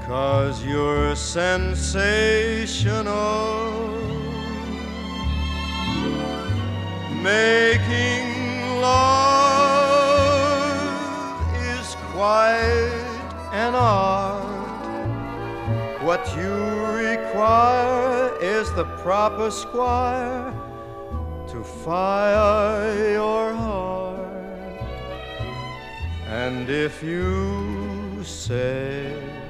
'cause you're sensational. Making love is quite an art. What you require is the proper squire to fire your heart. And if you say